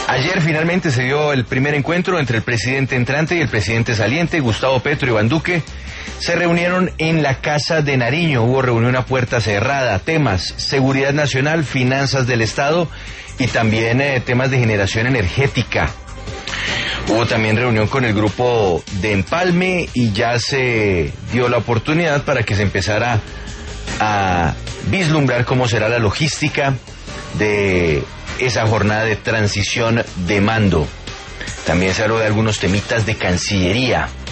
Ayer finalmente se dio el primer encuentro entre el presidente entrante y el presidente saliente, Gustavo Petro y Iván Duque. Se reunieron en la Casa de Nariño, hubo reunión a puerta cerrada, temas seguridad nacional, finanzas del Estado y también temas de generación energética. Hubo también reunión con el grupo de Empalme y ya se dio la oportunidad para que se empezara a vislumbrar cómo será la logística de esa jornada de transición de mando. También se habló de algunos temitas de Cancillería.